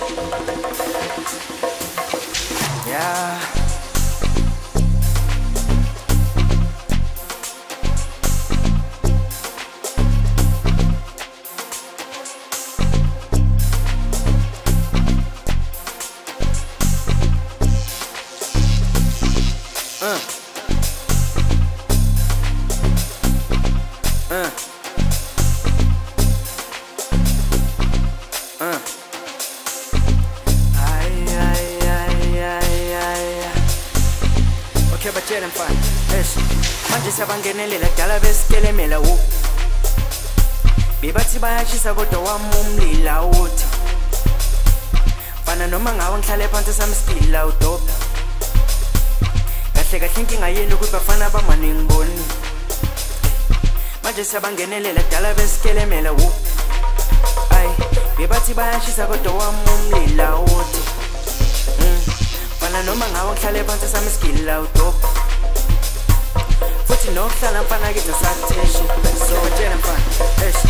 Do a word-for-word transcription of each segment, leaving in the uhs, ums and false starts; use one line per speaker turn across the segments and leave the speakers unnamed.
Yeah. Uh. Uh. Uh. Ay, ay, ay, ay, ay. Okay, batshela mfana. Eish. Manje siyabangenelela kudala besikelemela u. Bebathi bayashisa kodwa wami umlila uthi. Fana noma ngawe ngihlale phansi sami skilla udope. Kahle kahle inkinga yenu ukuthi bafana bamaningi ngiboni. Manje siyabangenelela kudala besikelemela u. Ay, bebathi bayashisa kodwa wami umlila uthi. Mm. Fana noma ngawe ngihlale phansi sami skilla udope. Futhi nokuhlala mfana kithi sakutheshi. So tshela mfana, eish.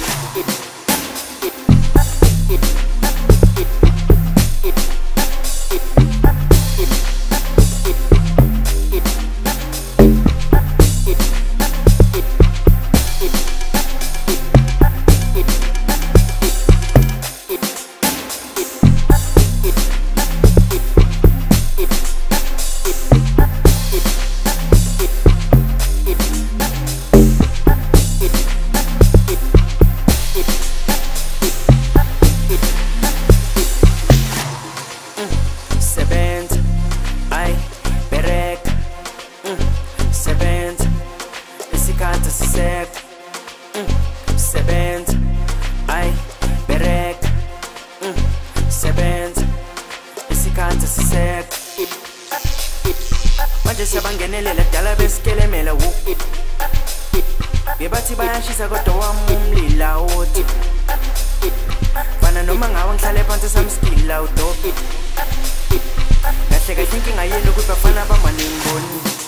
Sebenza, ay, bereka, mm, sebenza, isikhathi siseka, mm, sebenza, ay, bereka, mm, sebenza, isikhathi siseka. Manje siyabangenelela kudala besikelemela u. Bebathi bayashisa kodwa wami umlila uthi. Fana noma ngawe ngihlale phansi sami skilla udope. Kahle kahle inkinga yenu ukuthi bafana bamaningi ngiboni.